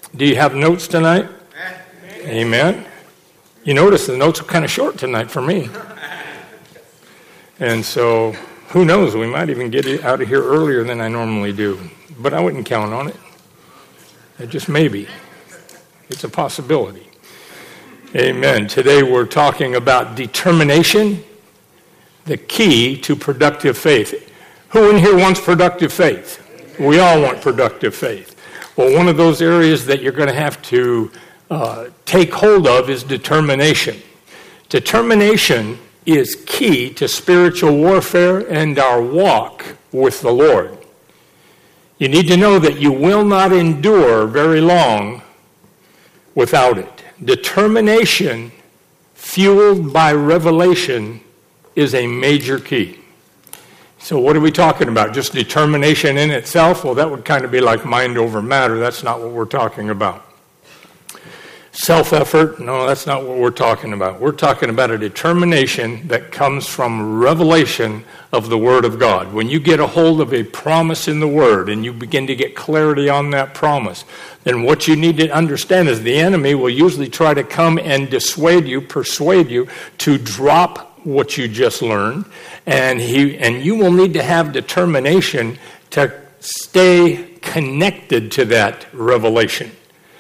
Do you have notes tonight? Amen. You notice the notes are kind of short tonight for me. And so, who knows, we might even get it out of here earlier than I normally do. But I wouldn't count on it. Just maybe. It's a possibility. Amen. Today we're talking about determination, the key to productive faith. Who in here wants productive faith? We all want productive faith. Well, one of those areas that you're going to have to take hold of is determination. Determination is key to spiritual warfare and our walk with the Lord. You need to know that you will not endure very long without it. Determination, fueled by revelation, is a major key. So what are we talking about? Just determination in itself? Well, that would kind of be like mind over matter. That's not what we're talking about. Self-effort? No, that's not what we're talking about. We're talking about a determination that comes from revelation of the Word of God. When you get a hold of a promise in the Word and you begin to get clarity on that promise, then what you need to understand is the enemy will usually try to come and persuade you to drop what you just learned, and you will need to have determination to stay connected to that revelation.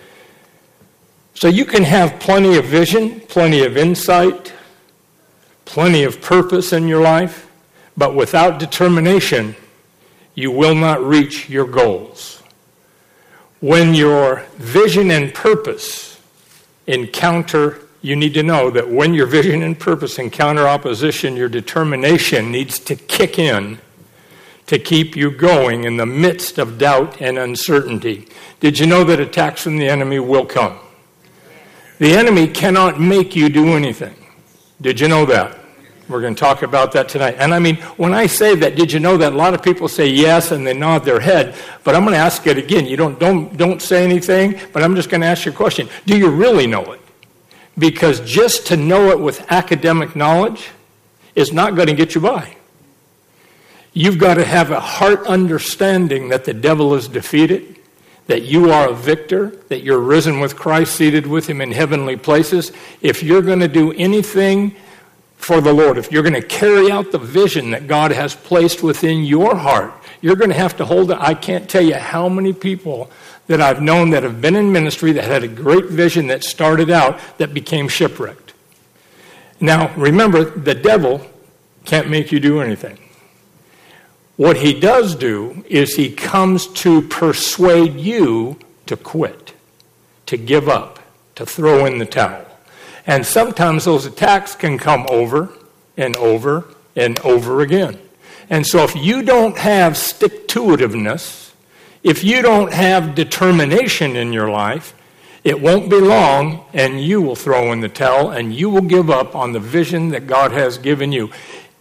So you can have plenty of vision, plenty of insight, plenty of purpose in your life, but without determination, you will not reach your goals. When your vision and purpose encounter, you need to know that when your vision and purpose encounter opposition, your determination needs to kick in to keep you going in the midst of doubt and uncertainty. Did you know that attacks from the enemy will come? The enemy cannot make you do anything. Did you know that? We're going to talk about that tonight. And I mean, when I say that, did you know that a lot of people say yes and they nod their head, but I'm going to ask it again. You don't say anything, but I'm just going to ask you a question. Do you really know it? Because just to know it with academic knowledge is not going to get you by. You've got to have a heart understanding that the devil is defeated, that you are a victor, that you're risen with Christ, seated with him in heavenly places. If you're going to do anything for the Lord, if you're going to carry out the vision that God has placed within your heart, you're going to have to hold it. I can't tell you how many people that I've known that have been in ministry that had a great vision that started out that became shipwrecked. Now, remember, the devil can't make you do anything. What he does do is he comes to persuade you to quit, to give up, to throw in the towel. And sometimes those attacks can come over and over and over again. And so if you don't have stick-to-itiveness, if you don't have determination in your life, it won't be long and you will throw in the towel and you will give up on the vision that God has given you.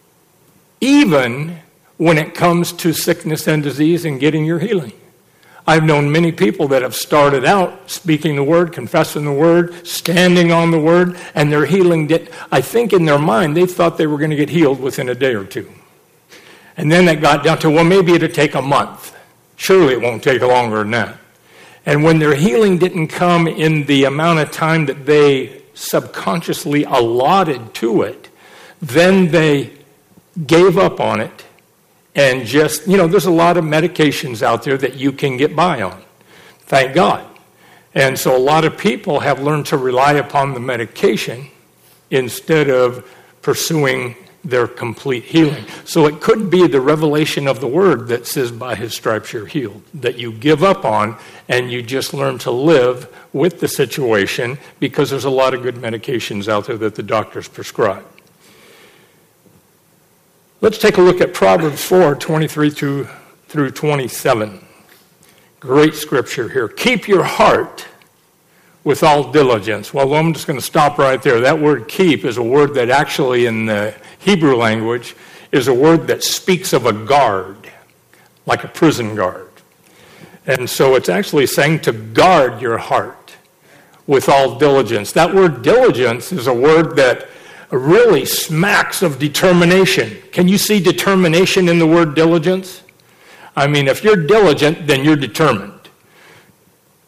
Even when it comes to sickness and disease and getting your healing. I've known many people that have started out speaking the word, confessing the word, standing on the word, and their healing I think in their mind they thought they were going to get healed within a day or two. And then it got down to, well, maybe it'll take a month. Surely it won't take longer than that. And when their healing didn't come in the amount of time that they subconsciously allotted to it, then they gave up on it. And just, there's a lot of medications out there that you can get by on. Thank God. And so a lot of people have learned to rely upon the medication instead of pursuing their complete healing. So it could be the revelation of the word that says, by his stripes you're healed, that you give up on and you just learn to live with the situation because there's a lot of good medications out there that the doctors prescribe. Let's take a look at Proverbs 4:23 through 27. Great scripture here. Keep your heart with all diligence. Well, I'm just going to stop right there. That word keep is a word that actually in the Hebrew language is a word that speaks of a guard, like a prison guard. And so it's actually saying to guard your heart with all diligence. That word diligence is a word that really smacks of determination. Can you see determination in the word diligence? I mean, if you're diligent, then you're determined.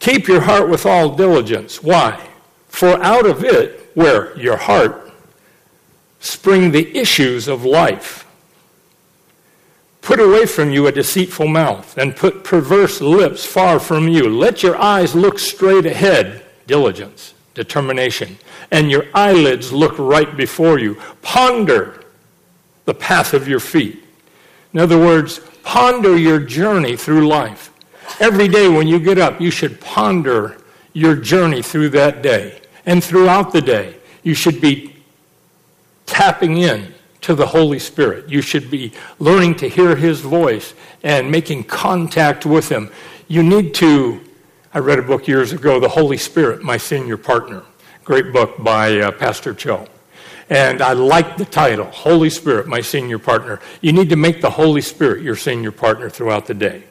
Keep your heart with all diligence. Why? For out of it, where? Your heart, spring the issues of life. Put away from you a deceitful mouth, and put perverse lips far from you. Let your eyes look straight ahead, diligence, determination, and your eyelids look right before you. Ponder the path of your feet. In other words, ponder your journey through life. Every day when you get up, you should ponder your journey through that day. And throughout the day, you should be tapping in to the Holy Spirit. You should be learning to hear His voice and making contact with Him. You need to, I read a book years ago, The Holy Spirit, My Senior Partner. Great book by Pastor Cho. And I like the title, Holy Spirit, My Senior Partner. You need to make the Holy Spirit your senior partner throughout the day.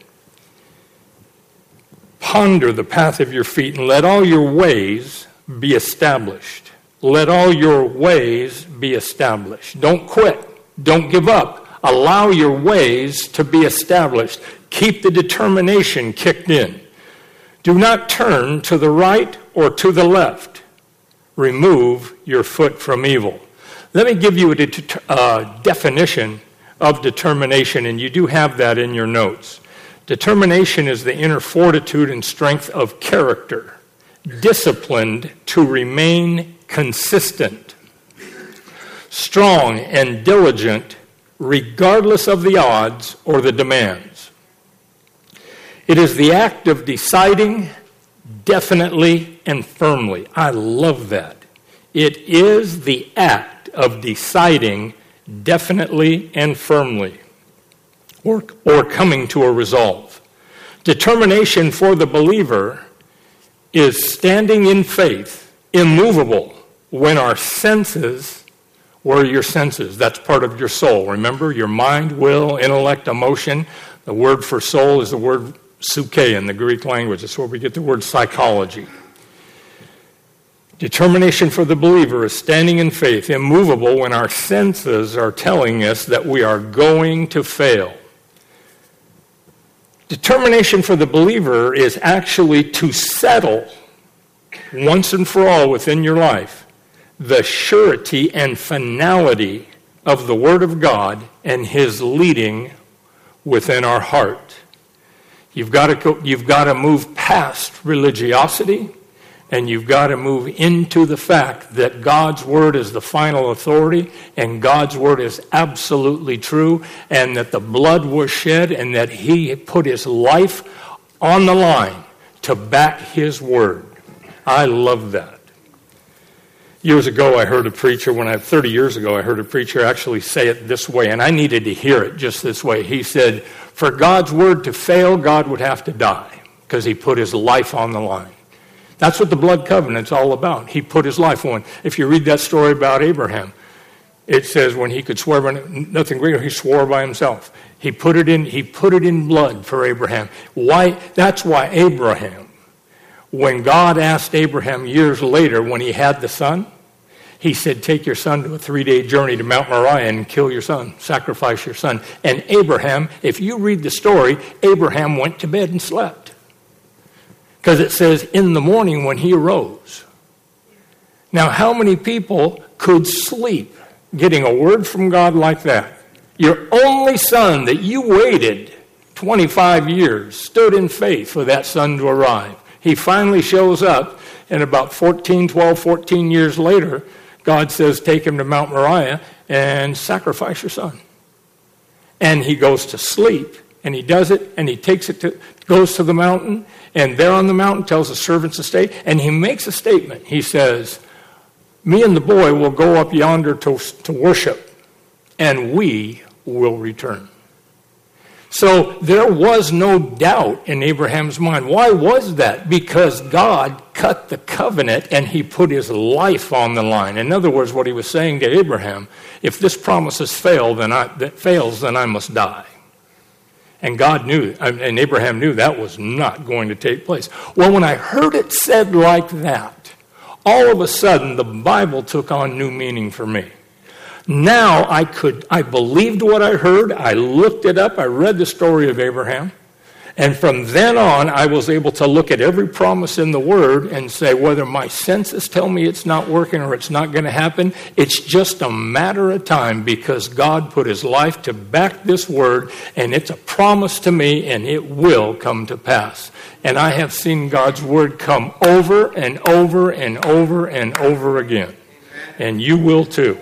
Ponder the path of your feet, and let all your ways be established. Let all your ways be established. Don't quit. Don't give up. Allow your ways to be established. Keep the determination kicked in. Do not turn to the right or to the left. Remove your foot from evil. Let me give you a definition of determination, and you do have that in your notes. Determination is the inner fortitude and strength of character, disciplined to remain consistent, strong and diligent regardless of the odds or the demands. It is the act of deciding definitely and firmly. I love that. It is the act of deciding definitely and firmly, or coming to a resolve. Determination for the believer is standing in faith, immovable, when our senses, where are your senses? That's part of your soul. Remember, your mind, will, intellect, emotion. The word for soul is the word psyche in the Greek language. That's where we get the word psychology. Determination for the believer is standing in faith, immovable, when our senses are telling us that we are going to fail. Determination for the believer is actually to settle once and for all within your life the surety and finality of the Word of God and His leading within our heart. You've got to move past religiosity, and you've got to move into the fact that God's Word is the final authority, and God's Word is absolutely true, and that the blood was shed, and that He put His life on the line to back His Word. I love that. Years ago, I heard a preacher, 30 years ago, I heard a preacher actually say it this way, and I needed to hear it just this way. He said, for God's Word to fail, God would have to die, because He put His life on the line. That's what the blood covenant's all about. He put His life on. If you read that story about Abraham, it says when he could swear by nothing greater, he swore by himself. He put it in blood for Abraham. Why? That's why Abraham, when God asked Abraham years later when he had the son, He said, take your son to a 3-day journey to Mount Moriah and kill your son, sacrifice your son. And Abraham, if you read the story, Abraham went to bed and slept. Because it says, in the morning when he arose. Now, how many people could sleep getting a word from God like that? Your only son that you waited 25 years, stood in faith for that son to arrive. He finally shows up, and about 14 years later, God says, take him to Mount Moriah and sacrifice your son. And he goes to sleep, and he does it, and he goes to the mountain, and there on the mountain tells the servants to stay, and he makes a statement. He says, me and the boy will go up yonder to worship, and we will return. So there was no doubt in Abraham's mind. Why was that? Because God cut the covenant and He put His life on the line. In other words, what He was saying to Abraham, if this promise fails, then I must die. And God knew, and Abraham knew that was not going to take place. Well, when I heard it said like that, all of a sudden the Bible took on new meaning for me. Now I believed what I heard. I looked it up. I read the story of Abraham. And from then on, I was able to look at every promise in the Word and say, whether my senses tell me it's not working or it's not going to happen, it's just a matter of time, because God put his life to back this Word, and it's a promise to me, and it will come to pass. And I have seen God's Word come over and over and over and over again. And you will too.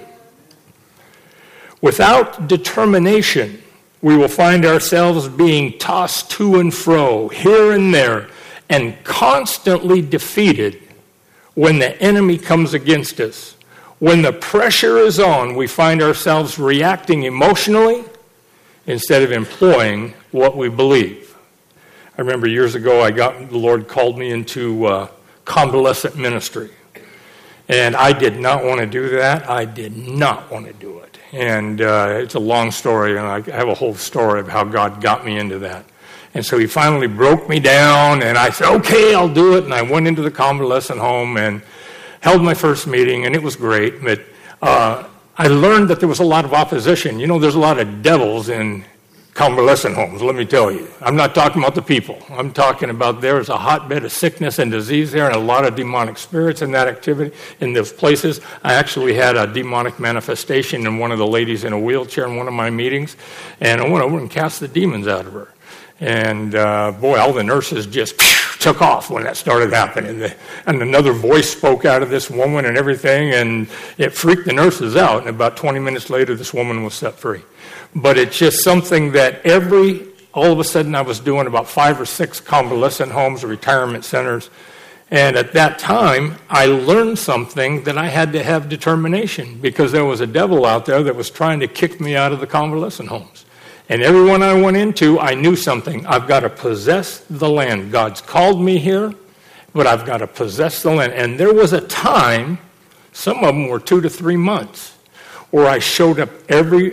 Without determination, we will find ourselves being tossed to and fro, here and there, and constantly defeated when the enemy comes against us. When the pressure is on, we find ourselves reacting emotionally instead of employing what we believe. I remember years ago, the Lord called me into convalescent ministry. And I did not want to do that. I did not want to do it. And it's a long story, and I have a whole story of how God got me into that. And so he finally broke me down, and I said, okay, I'll do it. And I went into the convalescent home and held my first meeting, and it was great. But I learned that there was a lot of opposition. You know, there's a lot of devils in convalescent homes, let me tell you. I'm not talking about the people. I'm talking about there's a hotbed of sickness and disease there, and a lot of demonic spirits in that activity, in those places. I actually had a demonic manifestation in one of the ladies in a wheelchair in one of my meetings, and I went over and cast the demons out of her. And boy, all the nurses just took off when that started happening. And another voice spoke out of this woman and everything, and it freaked the nurses out. And about 20 minutes later, this woman was set free. But it's just something that all of a sudden I was doing about 5 or 6 convalescent homes, retirement centers. And at that time, I learned something that I had to have determination, because there was a devil out there that was trying to kick me out of the convalescent homes. And everyone I went into, I knew something. I've got to possess the land. God's called me here, but I've got to possess the land. And there was a time, some of them were 2 to 3 months, where I showed up every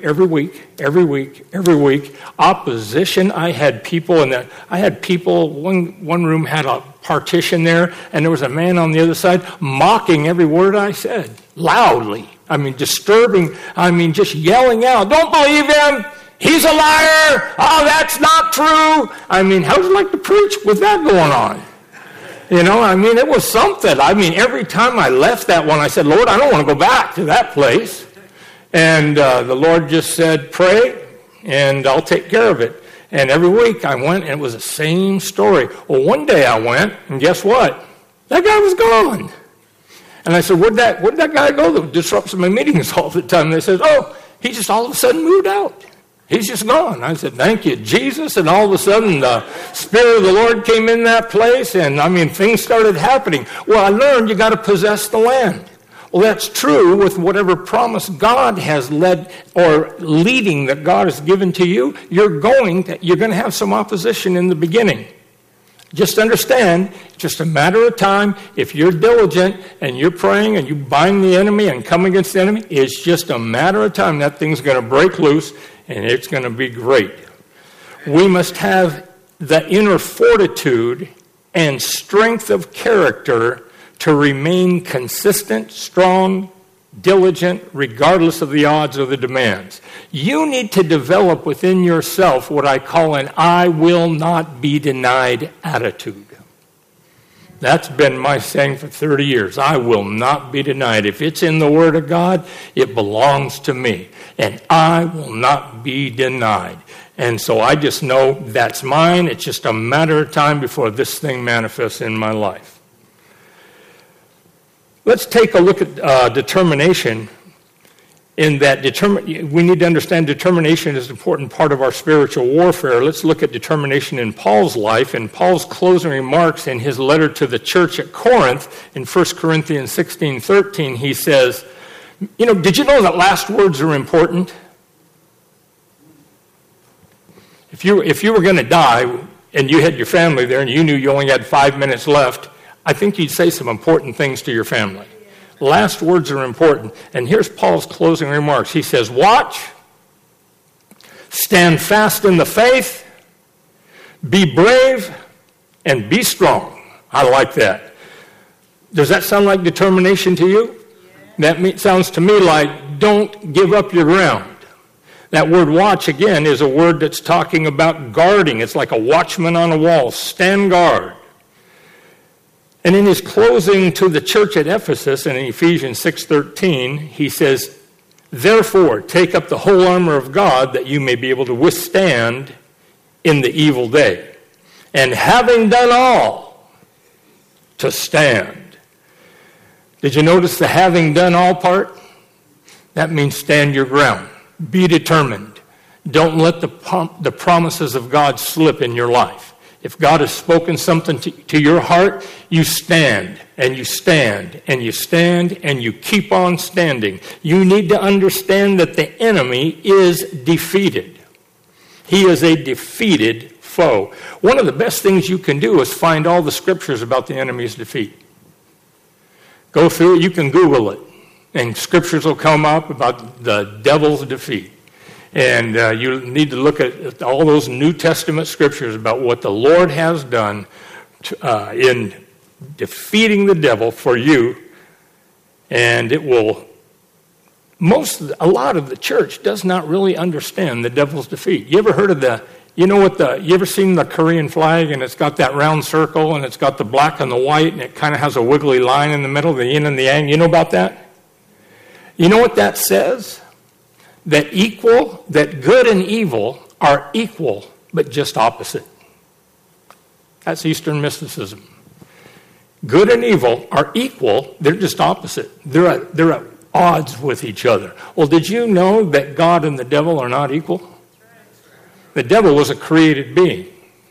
week. Opposition. I had people in that. I had people. One room had a partition there, and there was a man on the other side mocking every word I said loudly. I mean, disturbing. I mean, just yelling out, "Don't believe him! He's a liar! Oh, that's not true!" I mean, how would you like to preach with that going on? You know, I mean, it was something. I mean, every time I left that one, I said, "Lord, I don't want to go back to that place." And the Lord just said, "Pray, and I'll take care of it." And every week I went, and it was the same story. Well, one day I went, and guess what? That guy was gone. And I said, where'd that guy go that disrupts my meetings all the time? And they said, oh, he just all of a sudden moved out. He's just gone. I said, thank you, Jesus. And all of a sudden, the Spirit of the Lord came in that place, and, I mean, things started happening. Well, I learned you got to possess the land. Well, that's true with whatever promise God has led or leading that God has given to you. You're going to have some opposition in the beginning. Just understand, it's just a matter of time. If you're diligent and you're praying and you bind the enemy and come against the enemy, it's just a matter of time. That thing's going to break loose, and it's going to be great. We must have the inner fortitude and strength of character to remain consistent, strong, diligent, regardless of the odds or the demands. You need to develop within yourself what I call an I will not be denied attitude. That's been my saying for 30 years. I will not be denied. If it's in the Word of God, it belongs to me. And I will not be denied. And so I just know that's mine. It's just a matter of time before this thing manifests in my life. Let's take a look at determination. In that we need to understand determination is an important part of our spiritual warfare. Let's look at determination in Paul's life. In Paul's closing remarks in his letter to the church at Corinth, in 1 Corinthians 16:13, he says, did you know that last words are important? If you were going to die and you had your family there and you knew you only had 5 minutes left, I think you'd say some important things to your family. Last words are important. And here's Paul's closing remarks. He says, watch, stand fast in the faith, be brave, and be strong. I like that. Does that sound like determination to you? That sounds to me like don't give up your ground. That word watch, again, is a word that's talking about guarding. It's like a watchman on a wall. Stand guard. And in his closing to the church at Ephesus, in Ephesians 6:13, he says, therefore, take up the whole armor of God that you may be able to withstand in the evil day. And having done all, to stand. Did you notice the having done all part? That means stand your ground. Be determined. Don't let the promises of God slip in your life. If God has spoken something to your heart, you stand, and you stand, and you stand, and you keep on standing. You need to understand that the enemy is defeated. He is a defeated foe. One of the best things you can do is find all the scriptures about the enemy's defeat. Go through it. You can Google it, and scriptures will come up about the devil's defeat. And you need to look at all those New Testament scriptures about what the Lord has done in defeating the devil for you. And it will, a lot of the church does not really understand the devil's defeat. You ever heard of you ever seen the Korean flag, and it's got that round circle, and it's got the black and the white, and it kind of has a wiggly line in the middle, the yin and the yang? You know about that? You know what that says? That good and evil are equal, but just opposite. That's Eastern mysticism. Good and evil are equal, they're just opposite. They're at odds with each other. Well, did you know that God and the devil are not equal? The devil was a created being.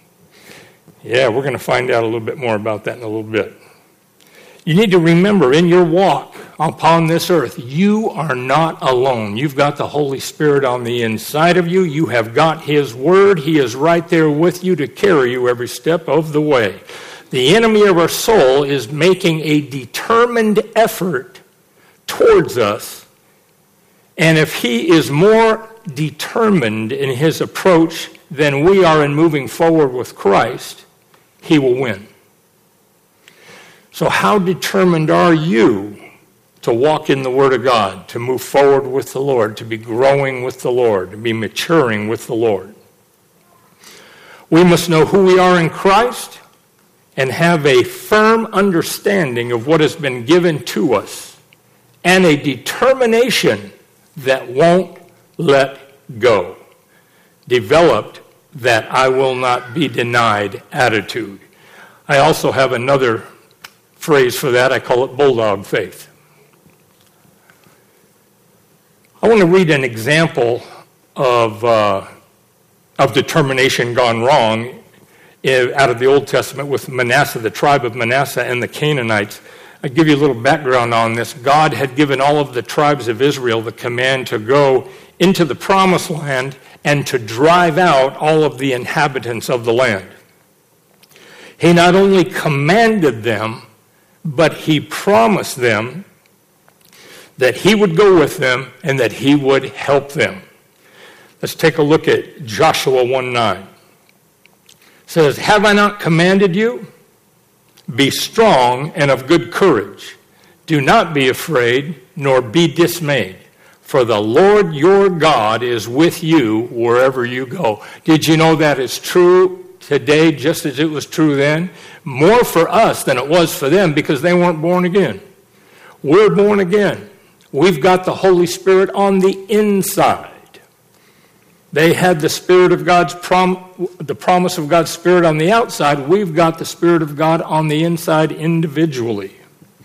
Yeah, we're going to find out a little bit more about that in a little bit. You need to remember, in your walk upon this earth, you are not alone. You've got the Holy Spirit on the inside of you. You have got His Word. He is right there with you to carry you every step of the way. The enemy of our soul is making a determined effort towards us. And if he is more determined in his approach than we are in moving forward with Christ, he will win. So how determined are you to walk in the Word of God, to move forward with the Lord, to be growing with the Lord, to be maturing with the Lord? We must know who we are in Christ and have a firm understanding of what has been given to us and a determination that won't let go. Developed that I will not be denied attitude. I also have another phrase for that. I call it bulldog faith. I want to read an example of determination gone wrong out of the Old Testament with Manasseh, the tribe of Manasseh and the Canaanites. I'll give you a little background on this. God had given all of the tribes of Israel the command to go into the promised land and to drive out all of the inhabitants of the land. He not only commanded them, but he promised them that he would go with them and that he would help them. Let's take a look at Joshua 1:9. It says, have I not commanded you? Be strong and of good courage. Do not be afraid, nor be dismayed. For the Lord your God is with you wherever you go. Did you know that is true today just as it was true then? More for us than it was for them because they weren't born again. We're born again. We've got the Holy Spirit on the inside. They had the Spirit of God's the promise of God's Spirit on the outside. We've got the Spirit of God on the inside individually.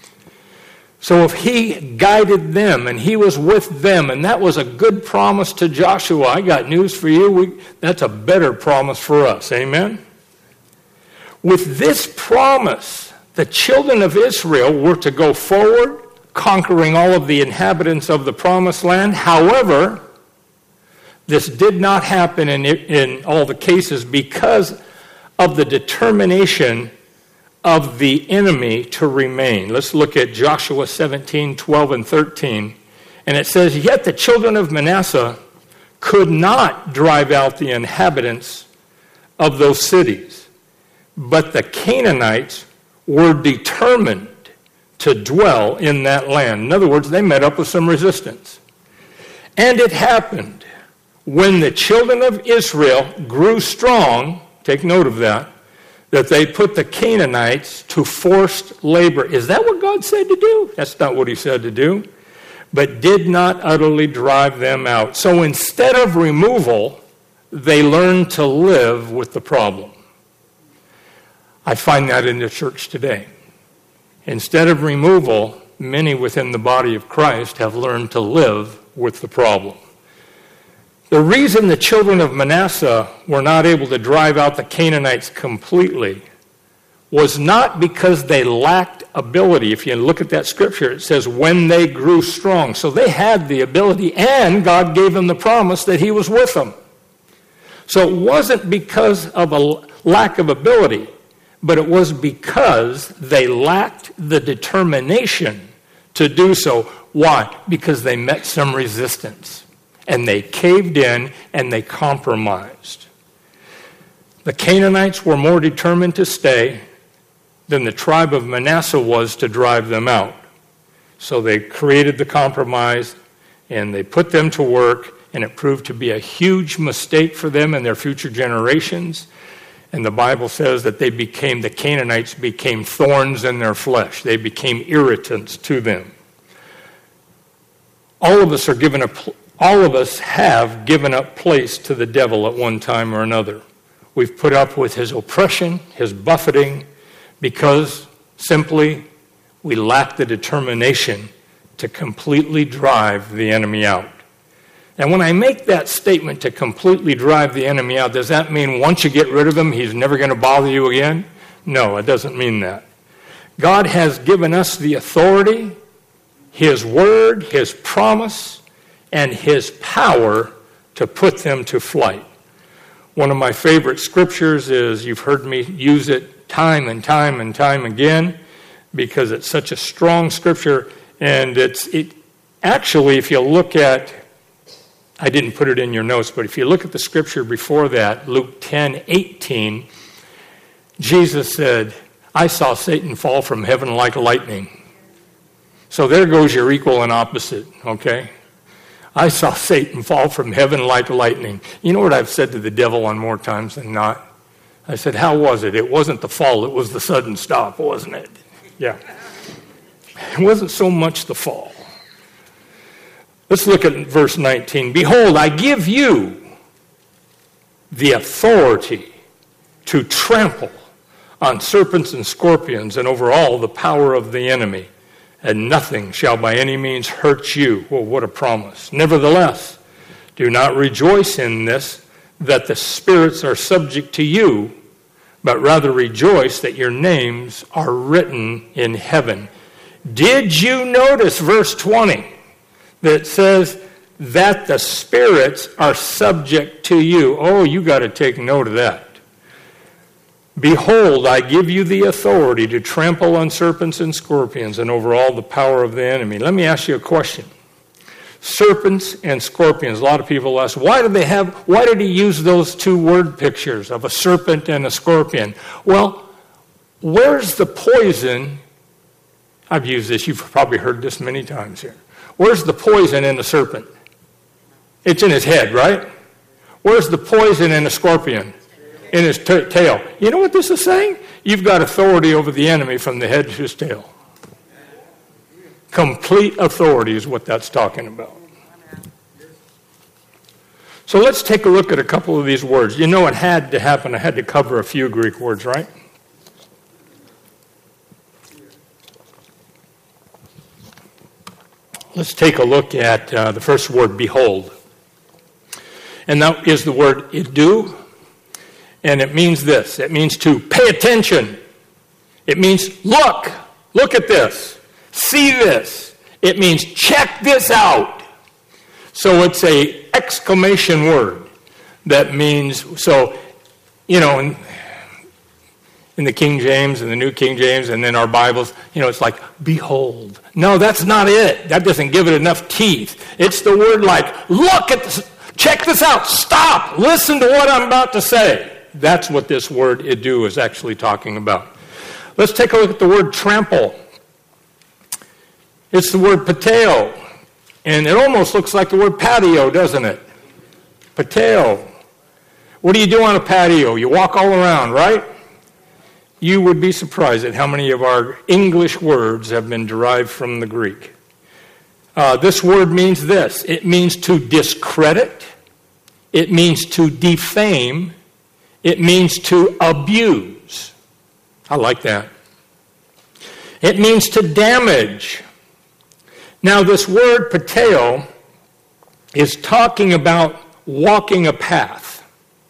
So if he guided them and he was with them, and that was a good promise to Joshua, I got news for you. That's a better promise for us. Amen? With this promise, the children of Israel were to go forward, conquering all of the inhabitants of the promised land. However, this did not happen in all the cases because of the determination of the enemy to remain. Let's look at Joshua 17:12 and 13. And it says, yet the children of Manasseh could not drive out the inhabitants of those cities, but the Canaanites were determined to dwell in that land. In other words, they met up with some resistance. And it happened, when the children of Israel grew strong, take note of that they put the Canaanites to forced labor. Is that what God said to do? That's not what he said to do. But did not utterly drive them out. So instead of removal, they learned to live with the problem. I find that in the church today. Instead of removal, many within the body of Christ have learned to live with the problem. The reason the children of Manasseh were not able to drive out the Canaanites completely was not because they lacked ability. If you look at that scripture, it says, when they grew strong. So they had the ability, and God gave them the promise that he was with them. So it wasn't because of a lack of ability, but it was because they lacked the determination to do so. Why? Because they met some resistance. And they caved in and they compromised. The Canaanites were more determined to stay than the tribe of Manasseh was to drive them out. So they created the compromise and they put them to work, and it proved to be a huge mistake for them and their future generations. And the Bible says that the Canaanites became thorns in their flesh. They became irritants to them. All of us have given up place to the devil at one time or another. We've put up with his oppression, his buffeting, because simply we lack the determination to completely drive the enemy out. And when I make that statement, to completely drive the enemy out, does that mean once you get rid of him, he's never going to bother you again? No, it doesn't mean that. God has given us the authority, his word, his promise, and his power to put them to flight. One of my favorite scriptures is, you've heard me use it time and time and time again, because it's such a strong scripture. And it actually, if you look at, I didn't put it in your notes, but if you look at the scripture before that, Luke 10:18, Jesus said, I saw Satan fall from heaven like lightning. So there goes your equal and opposite, okay? I saw Satan fall from heaven like lightning. You know what I've said to the devil on more times than not? I said, how was it? It wasn't the fall, it was the sudden stop, wasn't it? Yeah. It wasn't so much the fall. Let's look at verse 19. Behold, I give you the authority to trample on serpents and scorpions and over all the power of the enemy, and nothing shall by any means hurt you. Well, what a promise. Nevertheless, do not rejoice in this, that the spirits are subject to you, but rather rejoice that your names are written in heaven. Did you notice verse 20 that says that the spirits are subject to you? Oh, you got to take note of that. Behold, I give you the authority to trample on serpents and scorpions and over all the power of the enemy. Let me ask you a question. Serpents and scorpions. A lot of people ask, why did he use those two word pictures of a serpent and a scorpion? Well, where's the poison? I've used this. You've probably heard this many times here. Where's the poison in the serpent? It's in his head, right? Where's the poison in the scorpion? In his tail. You know what this is saying? You've got authority over the enemy from the head to his tail. Complete authority is what that's talking about. So let's take a look at a couple of these words. You know it had to happen. I had to cover a few Greek words, right? Let's take a look at the first word, behold. And that is the word idu. And it means this. It means to pay attention. It means look at this. See this. It means check this out. So it's a exclamation word that means, so, you know, in the King James and the New King James and then our Bibles, you know, it's like, behold. No, that's not it. That doesn't give it enough teeth. It's the word like, look at this. Check this out. Stop. Listen to what I'm about to say. That's what this word idu is actually talking about. Let's take a look at the word trample. It's the word pateo. And it almost looks like the word patio, doesn't it? Pateo. What do you do on a patio? You walk all around, right? You would be surprised at how many of our English words have been derived from the Greek. This word means this. It means to discredit. It means to defame. It means to abuse. I like that. It means to damage. Now, this word pateo is talking about walking a path.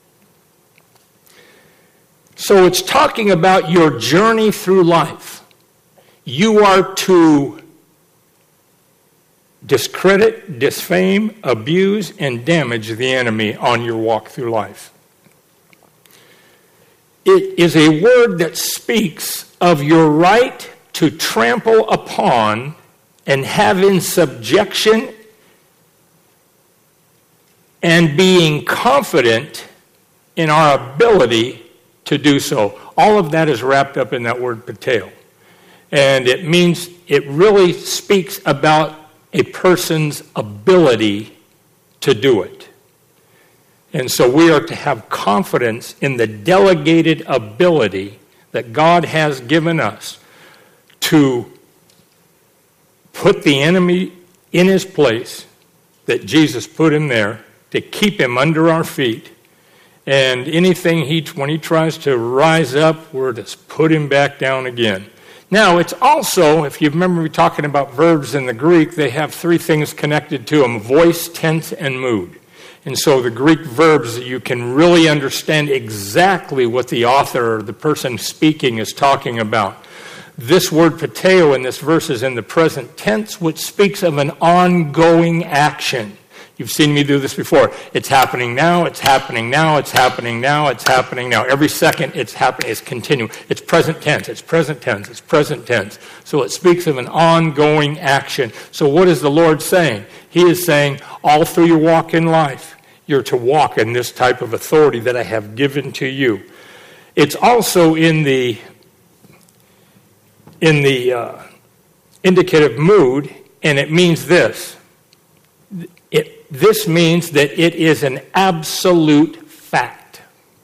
So it's talking about your journey through life. You are to discredit, defame, abuse, and damage the enemy on your walk through life. It is a word that speaks of your right to trample upon and have in subjection and being confident in our ability to do so. All of that is wrapped up in that word pateo. And it means, it really speaks about a person's ability to do it. And so we are to have confidence in the delegated ability that God has given us to put the enemy in his place, that Jesus put him there, to keep him under our feet. And anything when he tries to rise up, we're to put him back down again. Now, it's also, if you remember me talking about verbs in the Greek, they have three things connected to them: voice, tense, and mood. And so the Greek verbs, you can really understand exactly what the author or the person speaking is talking about. This word pateo in this verse is in the present tense, which speaks of an ongoing action. You've seen me do this before. It's happening now, it's happening now, it's happening now, it's happening now. Every second it's happening, it's continuing. It's present tense, it's present tense, it's present tense. So it speaks of an ongoing action. So what is the Lord saying? He is saying, all through your walk in life, you're to walk in this type of authority that I have given to you. It's also in the indicative mood, and it means this. This means that it is an absolute fact.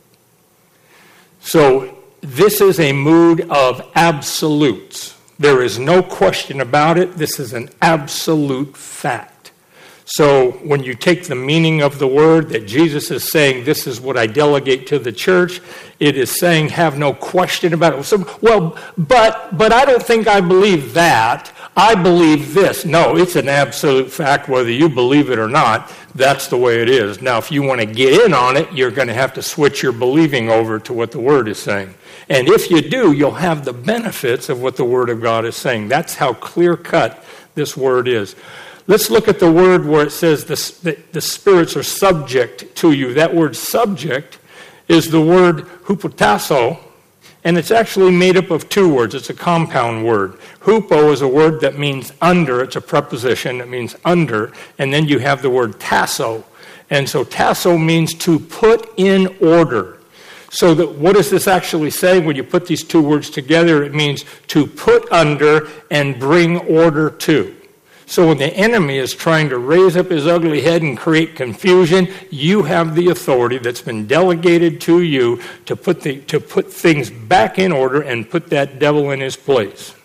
So this is a mood of absolutes. There is no question about it. This is an absolute fact. So when you take the meaning of the word that Jesus is saying, this is what I delegate to the church, it is saying have no question about it. So, well, but I don't think I believe that. I believe this. No, it's an absolute fact whether you believe it or not. That's the way it is. Now, if you want to get in on it, you're going to have to switch your believing over to what the Word is saying. And if you do, you'll have the benefits of what the Word of God is saying. That's how clear-cut this Word is. Let's look at the word where it says the spirits are subject to you. That word subject is the word hupotasso, and it's actually made up of two words. It's a compound word. Hupo is a word that means under. It's a preposition that means under. And then you have the word tasso. And so tasso means to put in order. So what does this actually say when you put these two words together? It means to put under and bring order to. So when the enemy is trying to raise up his ugly head and create confusion, you have the authority that's been delegated to you to put things back in order and put that devil in his place.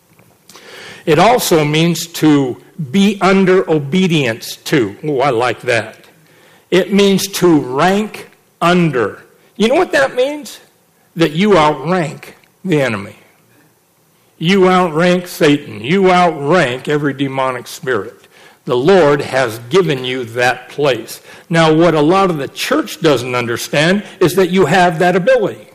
It also means to be under obedience to. Oh, I like that. It means to rank under. You know what that means? That you outrank the enemy. You outrank Satan. You outrank every demonic spirit. The Lord has given you that place. Now, what a lot of the church doesn't understand is that you have that ability.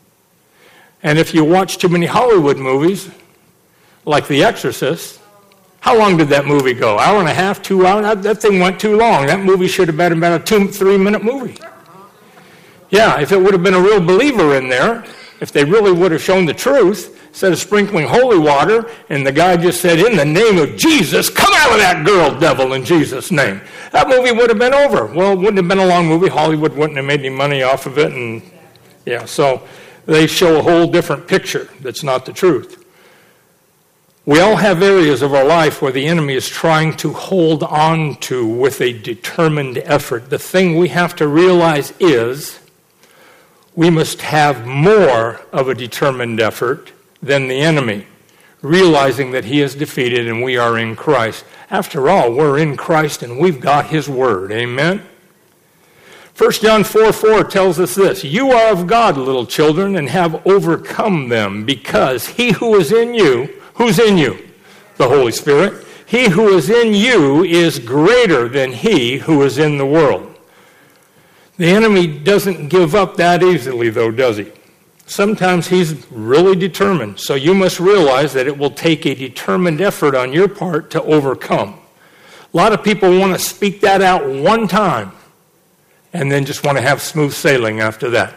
And if you watch too many Hollywood movies, like The Exorcist, how long did that movie go? Hour and a half, 2 hours? That thing went too long. That movie should have been about a 2-3 minute movie. Yeah, if it would have been a real believer in there, if they really would have shown the truth, instead of sprinkling holy water, and the guy just said, in the name of Jesus, come out of that girl, devil, in Jesus' name. That movie would have been over. Well, it wouldn't have been a long movie. Hollywood wouldn't have made any money off of it. And yeah, so they show a whole different picture that's not the truth. We all have areas of our life where the enemy is trying to hold on to with a determined effort. The thing we have to realize is we must have more of a determined effort than the enemy, realizing that he is defeated and we are in Christ. After all, we're in Christ and we've got his word. Amen? 1 John 4:4 tells us this: "You are of God, little children, and have overcome them, because he who is in you," who's in you? The Holy Spirit. "He who is in you is greater than he who is in the world." The enemy doesn't give up that easily, though, does he? Sometimes he's really determined. So you must realize that it will take a determined effort on your part to overcome. A lot of people want to speak that out one time and then just want to have smooth sailing after that.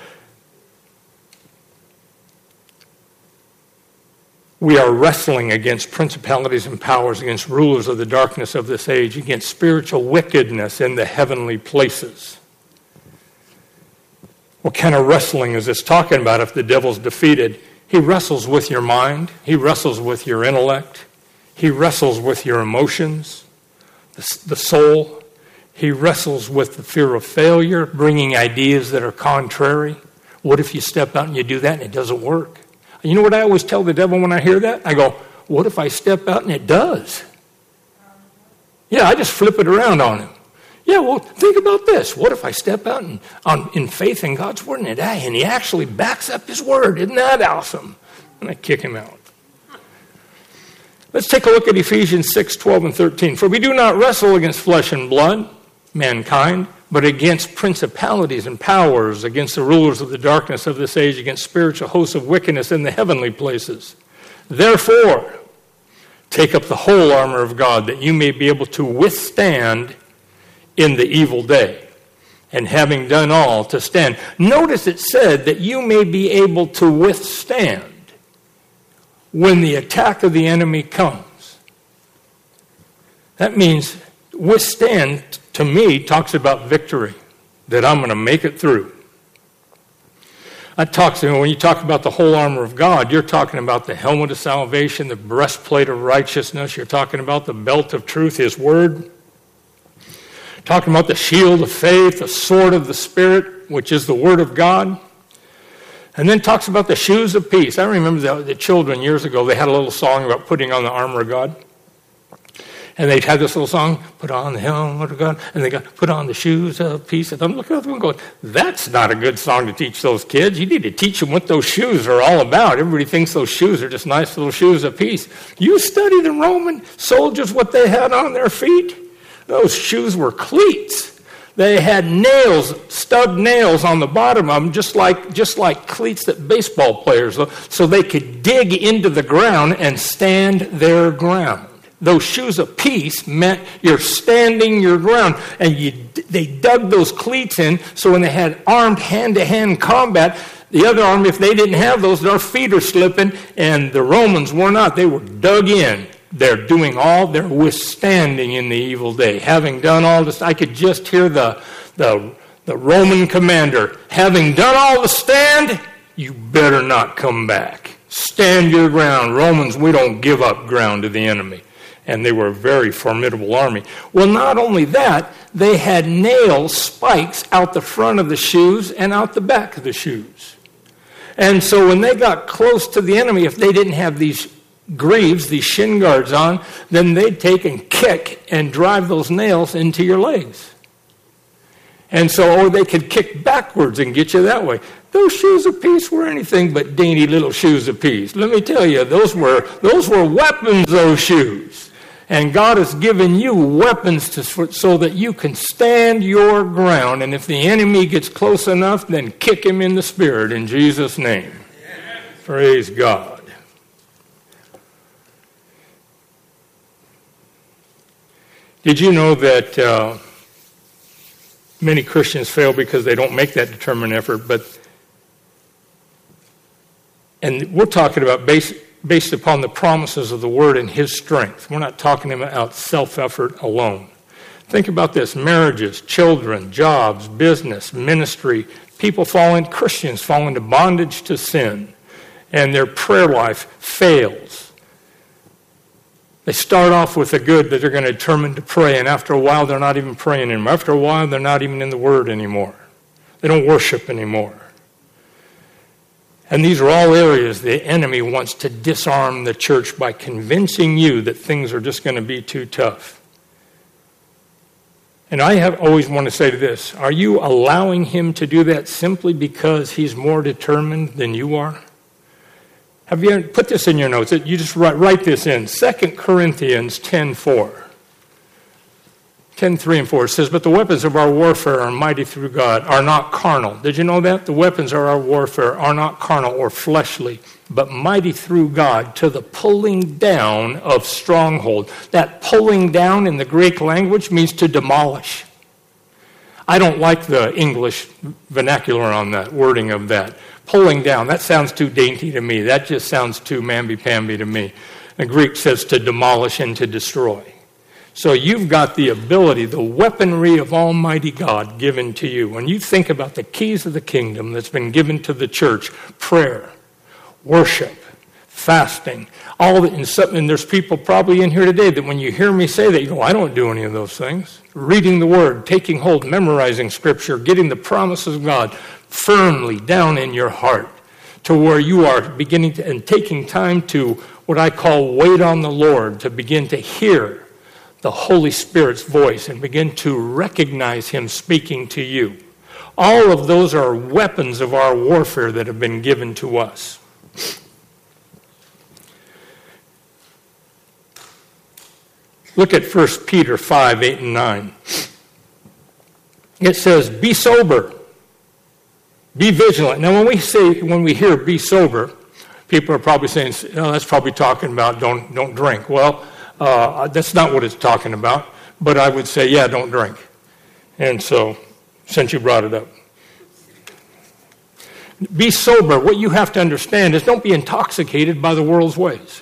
We are wrestling against principalities and powers, against rulers of the darkness of this age, against spiritual wickedness in the heavenly places. What kind of wrestling is this talking about if the devil's defeated? He wrestles with your mind. He wrestles with your intellect. He wrestles with your emotions, the soul. He wrestles with the fear of failure, bringing ideas that are contrary. What if you step out and you do that and it doesn't work? You know what I always tell the devil when I hear that? I go, what if I step out and it does? Yeah, I just flip it around on him. Yeah, well, think about this. What if I step out in faith in God's word and he actually backs up his word? Isn't that awesome? And I kick him out. Let's take a look at Ephesians 6:12 and 13. "For we do not wrestle against flesh and blood, mankind, but against principalities and powers, against the rulers of the darkness of this age, against spiritual hosts of wickedness in the heavenly places. Therefore, take up the whole armor of God, that you may be able to withstand in the evil day, and having done all, to stand." Notice it said that you may be able to withstand when the attack of the enemy comes. That means withstand, to me, talks about victory, that I'm going to make it through. When you talk about the whole armor of God, you're talking about the helmet of salvation, the breastplate of righteousness. You're talking about the belt of truth, his word. Talking about the shield of faith, the sword of the Spirit, which is the word of God. And then talks about the shoes of peace. I remember the children years ago, they had a little song about putting on the armor of God. And they'd have this little song, put on the helmet of God, and they got put on the shoes of peace. And I'm looking at them going, that's not a good song to teach those kids. You need to teach them what those shoes are all about. Everybody thinks those shoes are just nice little shoes of peace. You study the Roman soldiers, what they had on their feet. Those shoes were cleats. They had nails, stub nails on the bottom of them, just like cleats that baseball players, so they could dig into the ground and stand their ground. Those shoes of peace meant you're standing your ground, and they dug those cleats in, so when they had armed hand-to-hand combat, the other army, if they didn't have those, their feet are slipping, and the Romans were not. They were dug in. They're withstanding in the evil day. Having done all this, I could just hear the Roman commander, having done all the stand, you better not come back. Stand your ground. Romans, we don't give up ground to the enemy. And they were a very formidable army. Well, not only that, they had nail spikes out the front of the shoes and out the back of the shoes. And so when they got close to the enemy, if they didn't have these greaves, these shin guards on, then they'd take and kick and drive those nails into your legs. And so, or they could kick backwards and get you that way. Those shoes of peace were anything but dainty little shoes of peace. Let me tell you, those were weapons, those shoes. And God has given you weapons so that you can stand your ground. And if the enemy gets close enough, then kick him in the spirit in Jesus' name. Amen. Praise God. Did you know that many Christians fail because they don't make that determined effort? And we're talking about based upon the promises of the Word and His strength. We're not talking about self-effort alone. Think about this: marriages, children, jobs, business, ministry. Christians fall into bondage to sin, and their prayer life fails. They start off with the good that they're going to determine to pray, and after a while they're not even praying anymore. After a while they're not even in the Word anymore. They don't worship anymore. And these are all areas the enemy wants to disarm the church by convincing you that things are just going to be too tough. And I have always want to say to this, are you allowing him to do that simply because he's more determined than you are? Have you put this in your notes? You just write this in. 2 Corinthians 10:4. 10:3 and 4 says, but the weapons of our warfare are mighty through God, are not carnal. Did you know that? The weapons of our warfare are not carnal or fleshly, but mighty through God to the pulling down of stronghold. That pulling down in the Greek language means to demolish. I don't like the English vernacular on that, wording of that. Pulling down, that sounds too dainty to me. That just sounds too mamby-pamby to me. The Greek says to demolish and to destroy. So you've got the ability, the weaponry of Almighty God given to you. When you think about the keys of the kingdom that's been given to the church, prayer, worship, fasting, all that, and there's people probably in here today that when you hear me say that, you go, I don't do any of those things. Reading the Word, taking hold, memorizing Scripture, getting the promises of God firmly down in your heart to where you are beginning to, and taking time to what I call wait on the Lord, to begin to hear the Holy Spirit's voice and begin to recognize Him speaking to you. All of those are weapons of our warfare that have been given to us. Look at 1 Peter 5, 8 and 9. It says, be sober, be vigilant. Now when we hear be sober, people are probably saying, oh, that's probably talking about don't drink. Well, that's not what it's talking about, but I would say, yeah, don't drink. And so, since you brought it up. Be sober. What you have to understand is don't be intoxicated by the world's ways.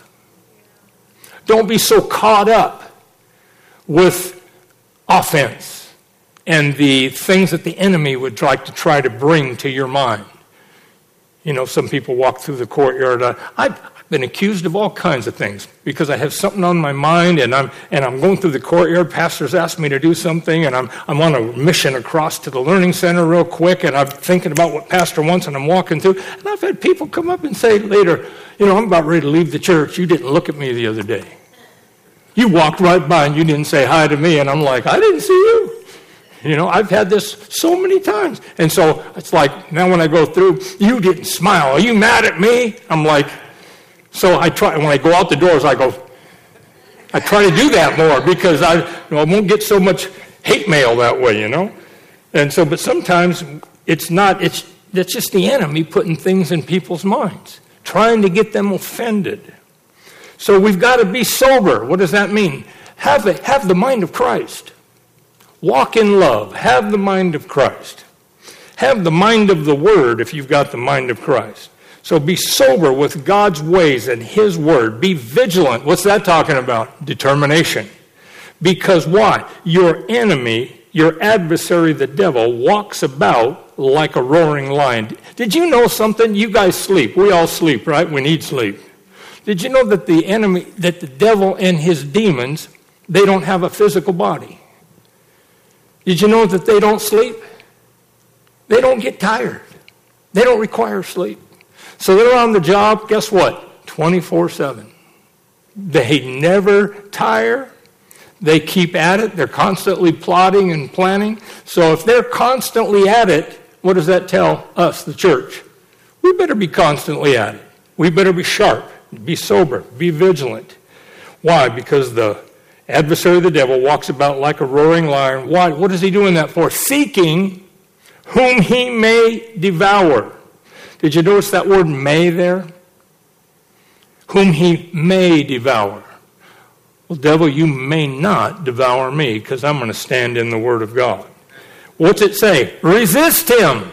Don't be so caught up with offense and the things that the enemy would like to try to bring to your mind. You know, some people walk through the courtyard. I've been accused of all kinds of things because I have something on my mind and I'm going through the courtyard. Pastors asked me to do something and I'm on a mission across to the learning center real quick and I'm thinking about what pastor wants and I'm walking through. And I've had people come up and say later, you know, I'm about ready to leave the church. You didn't look at me the other day. You walked right by and you didn't say hi to me. And I'm like, I didn't see you. You know, I've had this so many times. And so it's like, now when I go through, you didn't smile. Are you mad at me? I'm like, so I try, when I go out the doors, I try to do that more because I won't get so much hate mail that way, you know. And so, but sometimes it's just the enemy putting things in people's minds, trying to get them offended. So we've got to be sober. What does that mean? Have the mind of Christ. Walk in love. Have the mind of Christ. Have the mind of the Word if you've got the mind of Christ. So be sober with God's ways and His Word. Be vigilant. What's that talking about? Determination. Because why? Your enemy, your adversary, the devil, walks about like a roaring lion. Did you know something? You guys sleep. We all sleep, right? We need sleep. Did you know that the enemy, that the devil and his demons, they don't have a physical body? Did you know that they don't sleep? They don't get tired. They don't require sleep. So they're on the job, guess what? 24/7. They never tire. They keep at it. They're constantly plotting and planning. So if they're constantly at it, what does that tell us, the church? We better be constantly at it. We better be sharp, be sober, be vigilant. Why? Because the adversary of the devil walks about like a roaring lion. Why? What is he doing that for? Seeking whom he may devour. Did you notice that word may there? Whom he may devour. Well, devil, you may not devour me because I'm going to stand in the Word of God. What's it say? Resist him,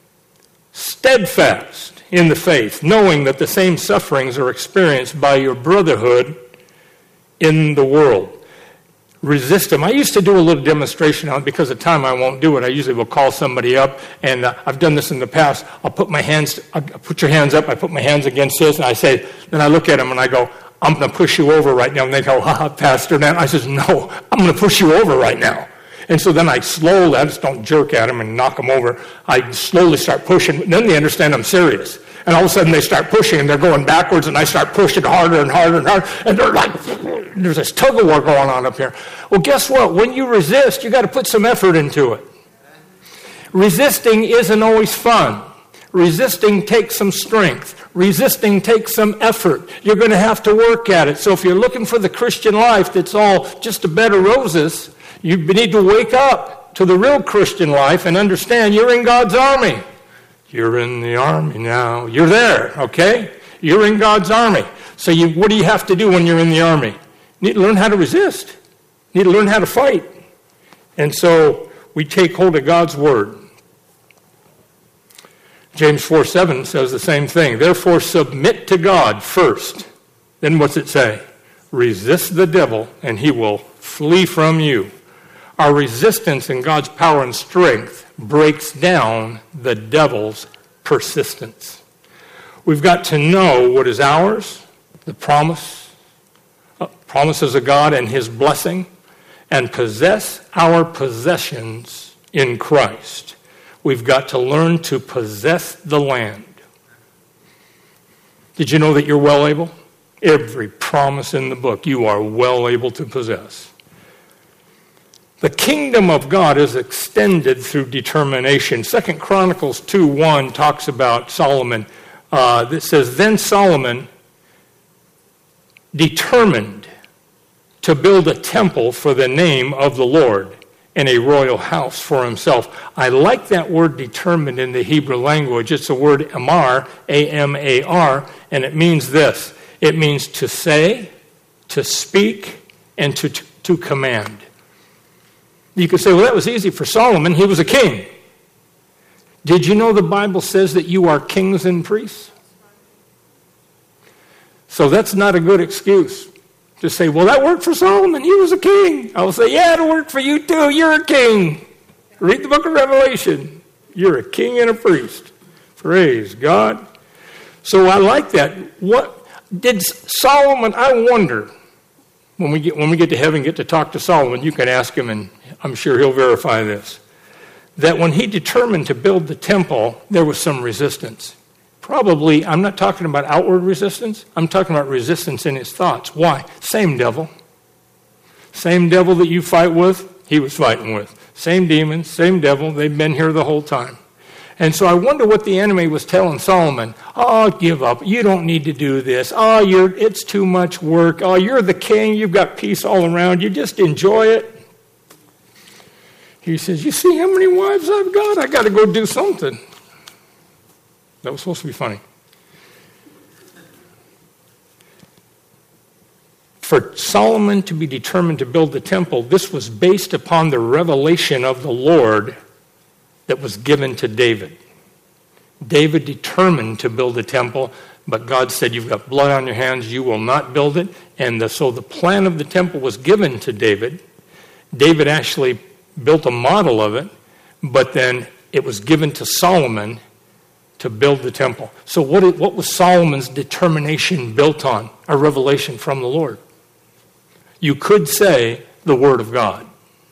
steadfast in the faith, knowing that the same sufferings are experienced by your brotherhood in the world. Resist him. I used to do a little demonstration on it because of time I won't do it. I usually will call somebody up, and I've done this in the past. I'll put your hands up, I put my hands against this, and I say, then I look at them and I go, I'm going to push you over right now. And they go, Pastor, now. I says, no, I'm going to push you over right now. And so then I just don't jerk at them and knock them over. I slowly start pushing. Then they understand I'm serious. And all of a sudden they start pushing and they're going backwards and I start pushing harder and harder and harder. And they're like, there's this tug of war going on up here. Well, guess what? When you resist, you got to put some effort into it. Resisting isn't always fun. Resisting takes some strength. Resisting takes some effort. You're going to have to work at it. So if you're looking for the Christian life that's all just a bed of roses, you need to wake up to the real Christian life and understand you're in God's army. You're in the army now. You're there, okay? You're in God's army. So what do you have to do when you're in the army? You need to learn how to resist. You need to learn how to fight. And so we take hold of God's word. James 4:7 says the same thing. Therefore submit to God first. Then what's it say? Resist the devil and he will flee from you. Our resistance in God's power and strength breaks down the devil's persistence. We've got to know what is ours, the promises of God and his blessing, and possess our possessions in Christ. We've got to learn to possess the land. Did you know that you're well able? Every promise in the book you are well able to possess. The kingdom of God is extended through determination. 2 Chronicles 2:1 talks about Solomon. That says, then Solomon determined to build a temple for the name of the Lord and a royal house for himself. I like that word determined in the Hebrew language. It's the word amar, A-M-A-R, and it means this. It means to say, to speak, and to command. You could say, well, that was easy for Solomon. He was a king. Did you know the Bible says that you are kings and priests? So that's not a good excuse to say, well, that worked for Solomon. He was a king. I will say, yeah, it'll work for you too. You're a king. Read the book of Revelation. You're a king and a priest. Praise God. So I like that. What did Solomon, I wonder, when we get to heaven, get to talk to Solomon, you can ask him, and I'm sure he'll verify this, that when he determined to build the temple, there was some resistance. Probably, I'm not talking about outward resistance. I'm talking about resistance in his thoughts. Why? Same devil. Same devil that you fight with, he was fighting with. Same demons, same devil. They've been here the whole time. And so I wonder what the enemy was telling Solomon. Oh, give up. You don't need to do this. Oh, it's too much work. Oh, you're the king. You've got peace all around. You just enjoy it. He says, you see how many wives I've got? I got to go do something. That was supposed to be funny. For Solomon to be determined to build the temple, this was based upon the revelation of the Lord that was given to David. David determined to build a temple, but God said, you've got blood on your hands, you will not build it. And so the plan of the temple was given to David. David actually built a model of it, but then it was given to Solomon to build the temple. So what was Solomon's determination built on? A revelation from the Lord. You could say the Word of God.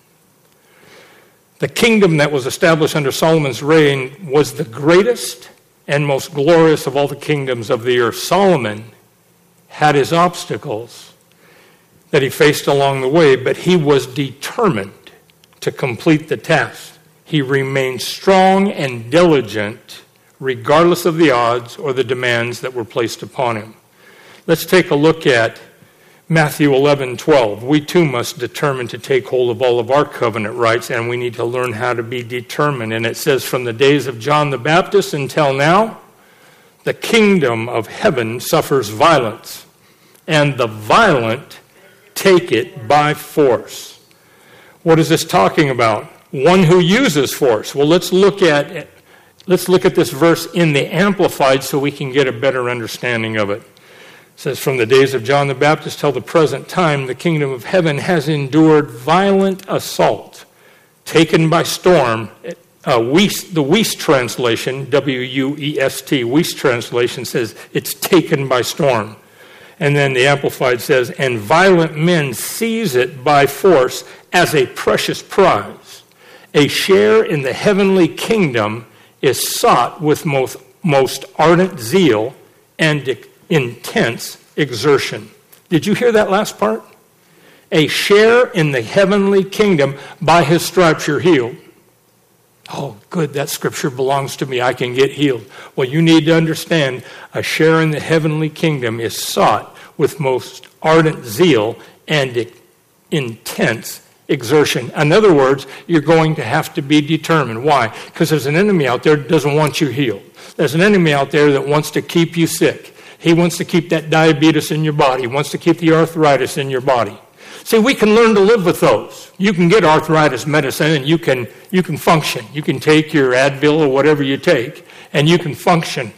The kingdom that was established under Solomon's reign was the greatest and most glorious of all the kingdoms of the earth. Solomon had his obstacles that he faced along the way, but he was determined to complete the task. He remained strong and diligent regardless of the odds or the demands that were placed upon him. Let's take a look at Matthew 11:12. We too must determine to take hold of all of our covenant rights, and we need to learn how to be determined. And it says, from the days of John the Baptist until now, the kingdom of heaven suffers violence, and the violent take it by force. What is this talking about? One who uses force. Well, let's look at this verse in the Amplified so we can get a better understanding of it. It says, from the days of John the Baptist till the present time, the kingdom of heaven has endured violent assault, taken by storm. The Wuest translation, W-U-E-S-T, Wuest translation says it's taken by storm. And then the Amplified says, and violent men seize it by force as a precious prize. A share in the heavenly kingdom is sought with most ardent zeal and intense exertion. Did you hear that last part? A share in the heavenly kingdom, by his stripes you're healed. Oh, good, that scripture belongs to me. I can get healed. Well, you need to understand a share in the heavenly kingdom is sought with most ardent zeal and intense exertion. In other words, you're going to have to be determined. Why? Because there's an enemy out there that doesn't want you healed. There's an enemy out there that wants to keep you sick. He wants to keep that diabetes in your body. He wants to keep the arthritis in your body. See, we can learn to live with those. You can get arthritis medicine and you can function. You can take your Advil or whatever you take and you can function.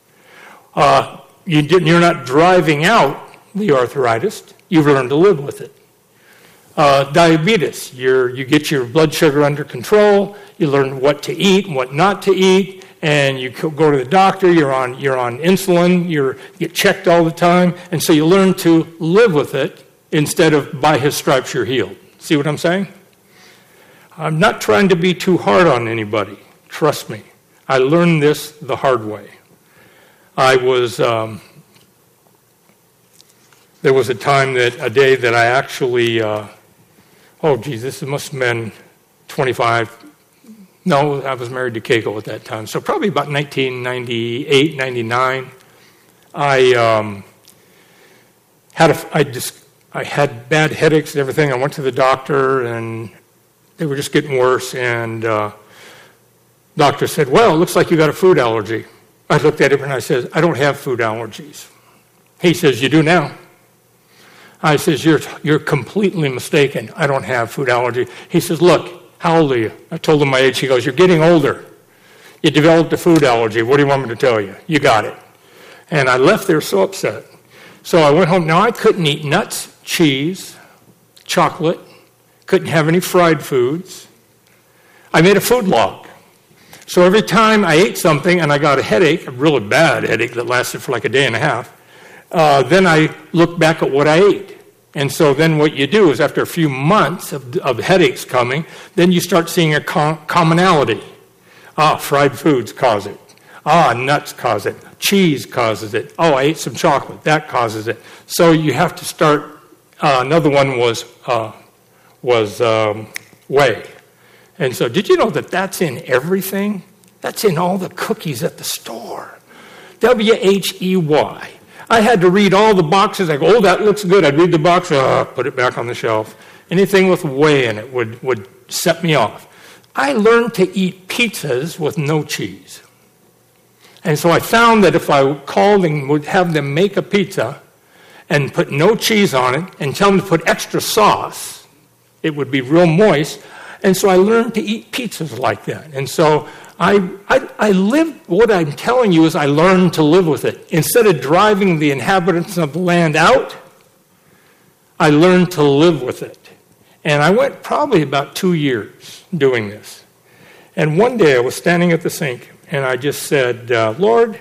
You're not driving out the arthritis. You've learned to live with it. Diabetes, you get your blood sugar under control. You learn what to eat and what not to eat. And you go to the doctor. You're on insulin. You get checked all the time. And so you learn to live with it. Instead of by his stripes you're healed. See what I'm saying? I'm not trying to be too hard on anybody. Trust me. I learned this the hard way. There was a day that I actually, this must have been 25. No, I was married to Keiko at that time. So probably about 1998, 99. I had bad headaches and everything. I went to the doctor, and they were just getting worse. And doctor said, well, it looks like you got a food allergy. I looked at him, and I said, I don't have food allergies. He says, you do now. I says, you're completely mistaken. I don't have food allergy. He says, look, how old are you? I told him my age. He goes, you're getting older. You developed a food allergy. What do you want me to tell you? You got it. And I left there so upset. So I went home. Now, I couldn't eat nuts, cheese, chocolate, couldn't have any fried foods. I made a food log. So every time I ate something and I got a headache, a really bad headache that lasted for like a day and a half, then I looked back at what I ate. And so then what you do is after a few months of headaches coming, then you start seeing a commonality. Fried foods cause it. Nuts cause it. Cheese causes it. I ate some chocolate. That causes it. So you have to start. Another one was whey. And so did you know that that's in everything? That's in all the cookies at the store. WHEY. I had to read all the boxes. I go, that looks good. I'd read the box, put it back on the shelf. Anything with whey in it would set me off. I learned to eat pizzas with no cheese. And so I found that if I called and would have them make a pizza and put no cheese on it and tell them to put extra sauce, it would be real moist. And so I learned to eat pizzas like that. And so I lived, what I'm telling you is I learned to live with it. Instead of driving the inhabitants of the land out, I learned to live with it. And I went probably about 2 years doing this. And one day I was standing at the sink, and I just said, Lord,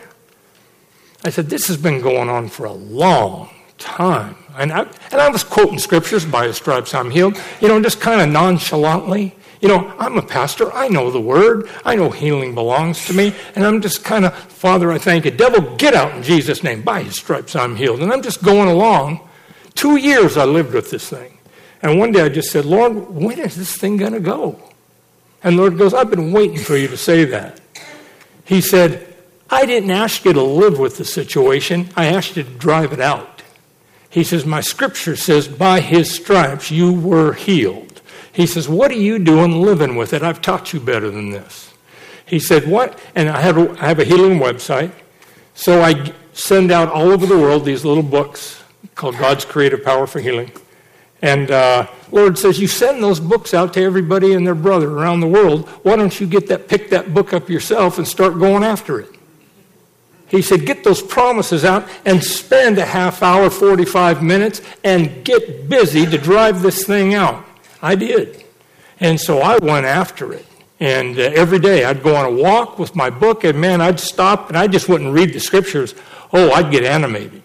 I said, this has been going on for a long time. And I was quoting scriptures, by his stripes I'm healed, just kind of nonchalantly. I'm a pastor. I know the word. I know healing belongs to me. And I'm just kind of, Father, I thank you. Devil, get out in Jesus' name. By his stripes I'm healed. And I'm just going along. 2 years I lived with this thing. And one day I just said, Lord, when is this thing going to go? And the Lord goes, I've been waiting for you to say that. He said, I didn't ask you to live with the situation. I asked you to drive it out. He says, my scripture says, by his stripes you were healed. He says, what are you doing living with it? I've taught you better than this. He said, what? And I have a healing website. So I send out all over the world these little books called God's Creative Power for Healing. And Lord says, you send those books out to everybody and their brother around the world. Why don't you pick that book up yourself and start going after it? He said, get those promises out and spend a half hour, 45 minutes, and get busy to drive this thing out. I did. And so I went after it. And every day I'd go on a walk with my book, and man, I'd stop, and I just wouldn't read the scriptures. I'd get animated.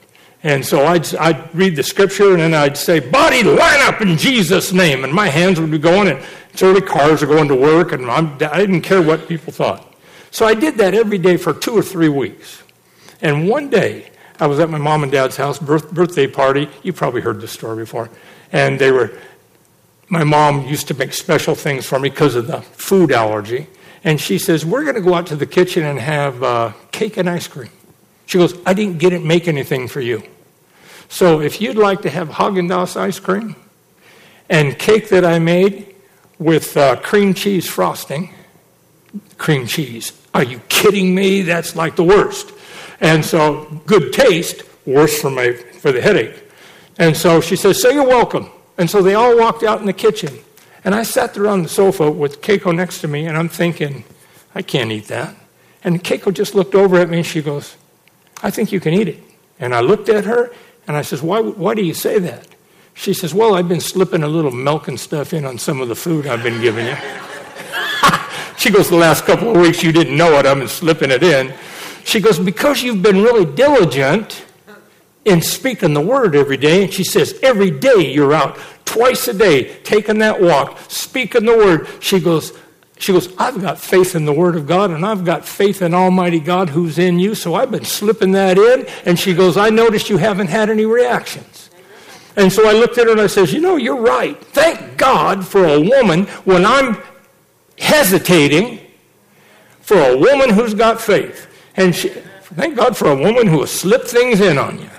And so I'd read the scripture, and then I'd say, body, line up in Jesus' name. And my hands would be going, and early cars are going to work, and I didn't care what people thought. So I did that every day for 2 or 3 weeks. And one day, I was at my mom and dad's house, birthday party. You probably heard this story before. And my mom used to make special things for me because of the food allergy. And she says, we're going to go out to the kitchen and have cake and ice cream. She goes, I didn't make anything for you. So if you'd like to have Haagen-Dazs ice cream and cake that I made with cream cheese frosting, cream cheese, are you kidding me? That's like the worst. And so good taste, worse for the headache. And so she says, say you're welcome. And so they all walked out in the kitchen. And I sat there on the sofa with Keiko next to me, and I'm thinking, I can't eat that. And Keiko just looked over at me, and she goes, I think you can eat it. And I looked at her, and I says, why do you say that? She says, well, I've been slipping a little milk and stuff in on some of the food I've been giving you. She goes, the last couple of weeks you didn't know it, I've been slipping it in. She goes, because you've been really diligent in speaking the word every day. And she says, every day you're out, twice a day, taking that walk, speaking the word. She goes, I've got faith in the word of God, and I've got faith in Almighty God who's in you, so I've been slipping that in. And she goes, I noticed you haven't had any reactions. And so I looked at her and I says, you're right. Thank God for a woman when I'm hesitating, for a woman who's got faith. And thank God for a woman who will slip things in on you.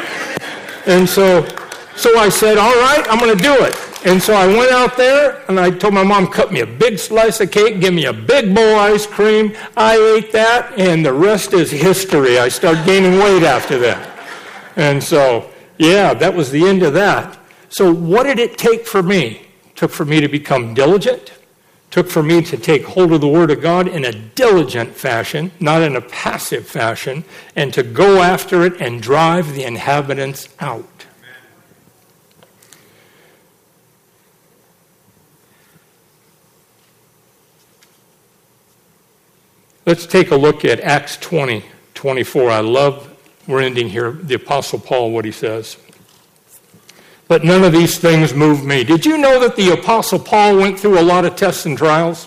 So I said, all right, I'm going to do it. And so I went out there, and I told my mom, cut me a big slice of cake, give me a big bowl of ice cream. I ate that, and the rest is history. I started gaining weight after that. And so, yeah, that was the end of that. So what did it take for me? It took for me to become diligent. Took for me to take hold of the Word of God in a diligent fashion, not in a passive fashion, and to go after it and drive the inhabitants out. Let's take a look at Acts 20:24. We're ending here, the Apostle Paul, what he says. But none of these things moved me. Did you know that the Apostle Paul went through a lot of tests and trials?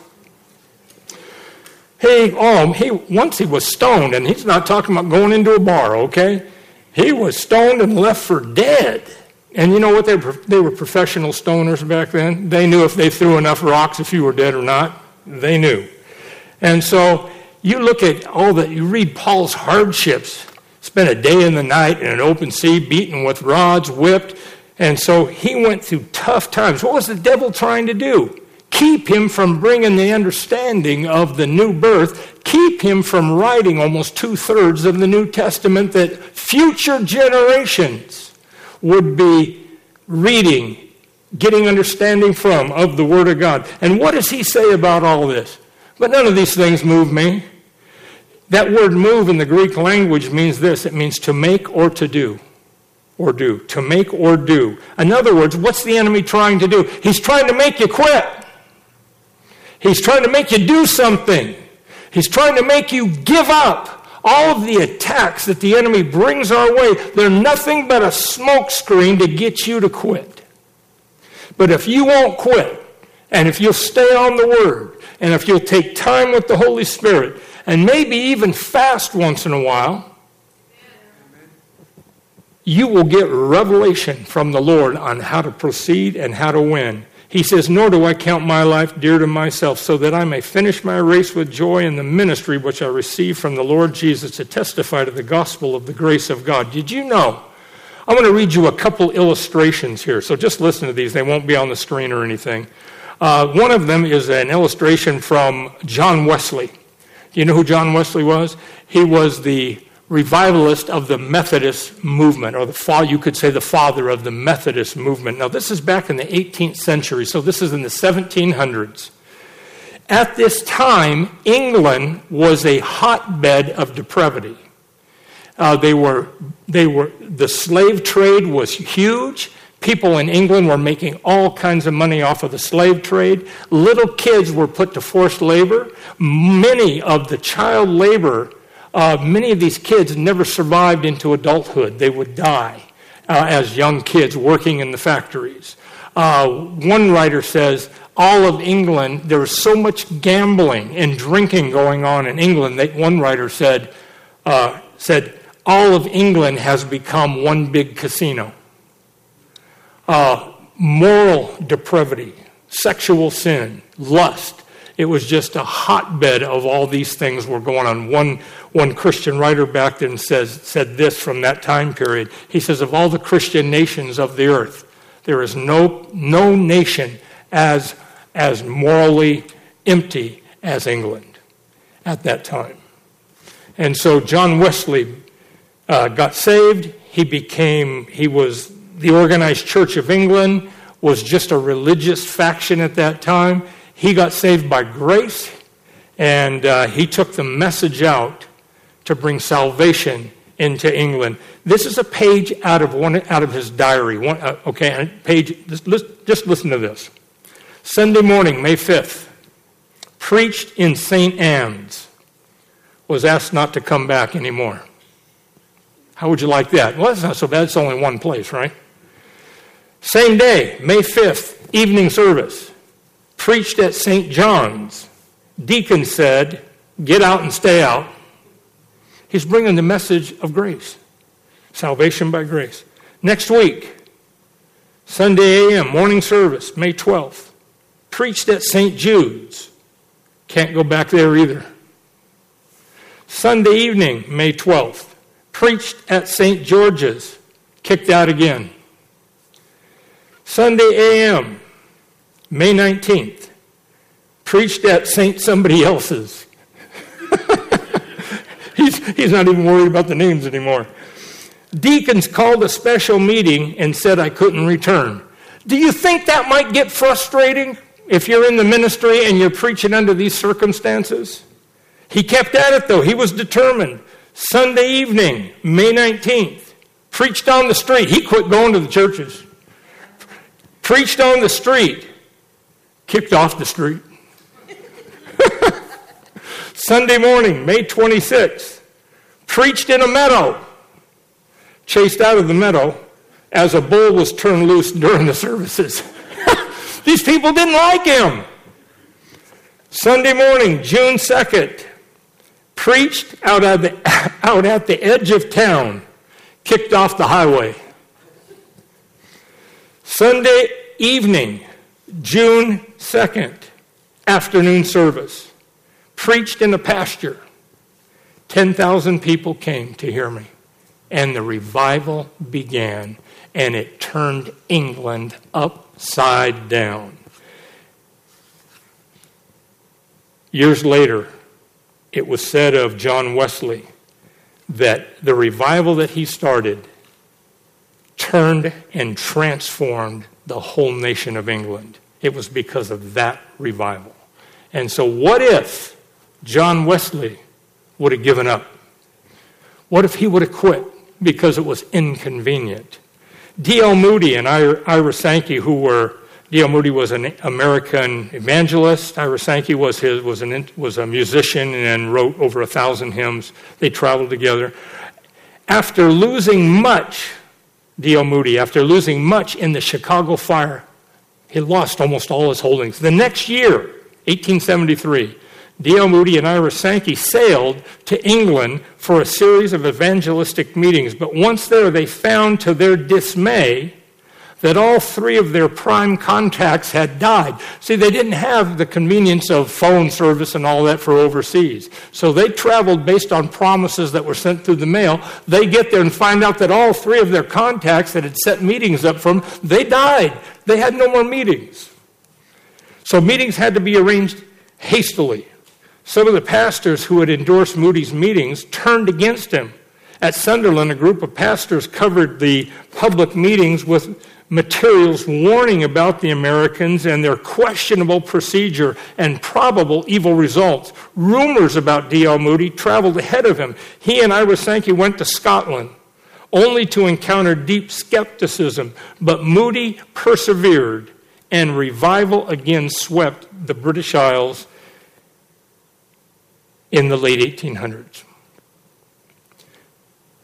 Once he was stoned, and he's not talking about going into a bar, okay? He was stoned and left for dead. And you know what? They were professional stoners back then. They knew if they threw enough rocks if you were dead or not. They knew. And so you look at you read Paul's hardships. Spent a day and the night in an open sea, beaten with rods, whipped. And so he went through tough times. What was the devil trying to do? Keep him from bringing the understanding of the new birth. Keep him from writing almost 2/3 of the New Testament that future generations would be reading, getting understanding from, of the Word of God. And what does he say about all this? But none of these things move me. That word move in the Greek language means this. It means to make or to do. Or do. To make or do. In other words, what's the enemy trying to do? He's trying to make you quit. He's trying to make you do something. He's trying to make you give up. All of the attacks that the enemy brings our way, they're nothing but a smokescreen to get you to quit. But if you won't quit, and if you'll stay on the Word, and if you'll take time with the Holy Spirit, and maybe even fast once in a while, you will get revelation from the Lord on how to proceed and how to win. He says, nor do I count my life dear to myself, so that I may finish my race with joy in the ministry which I received from the Lord Jesus to testify to the gospel of the grace of God. Did you know? I'm going to read you a couple illustrations here, so just listen to these. They won't be on the screen or anything. One of them is an illustration from John Wesley. Do you know who John Wesley was? He was the revivalist of the Methodist movement, or you could say the father of the Methodist movement. Now, this is back in the 18th century, so this is in the 1700s. At this time, England was a hotbed of depravity. The slave trade was huge. People in England were making all kinds of money off of the slave trade. Little kids were put to forced labor. Many of the child labor many of these kids never survived into adulthood. They would die as young kids working in the factories. One writer says, all of England, there was so much gambling and drinking going on in England that one writer said, all of England has become one big casino. Moral depravity, sexual sin, lust. It was just a hotbed of all these things were going on. One Christian writer back then said this from that time period. He says, of all the Christian nations of the earth, there is no nation as morally empty as England at that time. And so John Wesley got saved. The Organized Church of England was just a religious faction at that time. He got saved by grace, and he took the message out to bring salvation into England. This is a page out of his diary. Just listen to this. Sunday morning, May 5th, preached in St. Anne's, was asked not to come back anymore. How would you like that? Well, that's not so bad. It's only one place, right? Same day, May 5th, evening service, preached at St. John's. Deacon said, get out and stay out. He's bringing the message of grace, salvation by grace. Next week, Sunday a.m., morning service, May 12th, preached at St. Jude's. Can't go back there either. Sunday evening, May 12th, preached at St. George's. Kicked out again. Sunday a.m., May 19th, preached at St. somebody else's. He's not even worried about the names anymore. Deacons called a special meeting and said I couldn't return. Do you think that might get frustrating if you're in the ministry and you're preaching under these circumstances? He kept at it, though. He was determined. Sunday evening, May 19th, preached on the street. He quit going to the churches. Preached on the street. Kicked off the street. Sunday morning, May 26th, preached in a meadow. Chased out of the meadow as a bull was turned loose during the services. These people didn't like him. Sunday morning, June 2nd, preached out at the edge of town, kicked off the highway. Sunday evening, June 2nd, afternoon service, preached in a pasture. 10,000 people came to hear me, and the revival began, and it turned England upside down. Years later, it was said of John Wesley that the revival that he started turned and transformed the whole nation of England. It was because of that revival. And so what if John Wesley would have given up? What if he would have quit because it was inconvenient? D.L. Moody and Ira Sankey, D.L. Moody was an American evangelist. Ira Sankey was a musician and wrote over 1,000 hymns. They traveled together. After losing much, D.L. Moody, after losing much in the Chicago fire, he lost almost all his holdings. The next year, 1873, D.L. Moody and Ira Sankey sailed to England for a series of evangelistic meetings. But once there, they found to their dismay that all three of their prime contacts had died. See, they didn't have the convenience of phone service and all that for overseas. So they traveled based on promises that were sent through the mail. They get there and find out that all three of their contacts that had set meetings up for them, they died. They had no more meetings. So meetings had to be arranged hastily. Some of the pastors who had endorsed Moody's meetings turned against him. At Sunderland, a group of pastors covered the public meetings with materials warning about the Americans and their questionable procedure and probable evil results. Rumors about D.L. Moody traveled ahead of him. He and Ira Sankey went to Scotland, only to encounter deep skepticism. But Moody persevered, and revival again swept the British Isles in the late 1800s.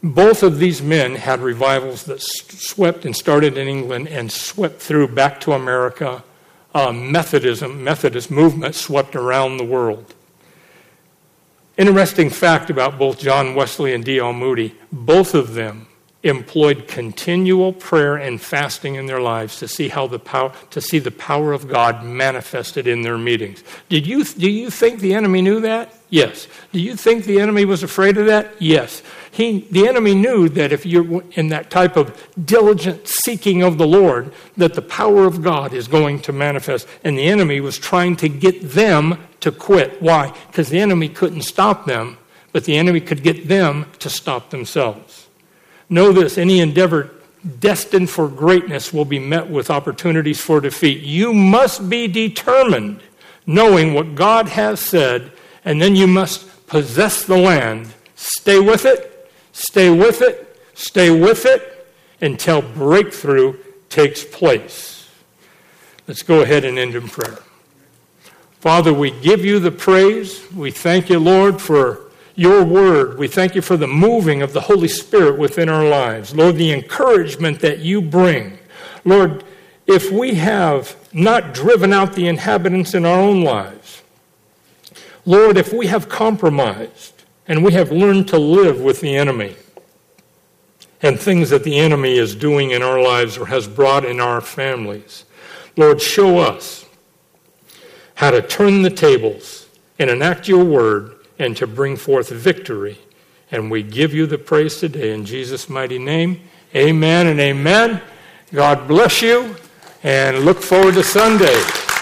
Both of these men had revivals that swept and started in England and swept through back to America. Methodist movement swept around the world. Interesting fact about both John Wesley and D.L. Moody, both of them employed continual prayer and fasting in their lives to see the power of God manifested in their meetings. Do you think the enemy knew that? Yes. Do you think the enemy was afraid of that? Yes. The enemy knew that if you're in that type of diligent seeking of the Lord, that the power of God is going to manifest. And the enemy was trying to get them to quit. Why? Because the enemy couldn't stop them, but the enemy could get them to stop themselves. Know this, any endeavor destined for greatness will be met with opportunities for defeat. You must be determined, knowing what God has said, and then you must possess the land. Stay with it, stay with it, stay with it, until breakthrough takes place. Let's go ahead and end in prayer. Father, we give you the praise. We thank you, Lord, for your word. We thank you for the moving of the Holy Spirit within our lives. Lord, the encouragement that you bring. Lord, if we have not driven out the inhabitants in our own lives, Lord, if we have compromised and we have learned to live with the enemy and things that the enemy is doing in our lives or has brought in our families, Lord, show us how to turn the tables and enact your word and to bring forth victory. And we give you the praise today in Jesus' mighty name. Amen and amen. God bless you, and look forward to Sunday.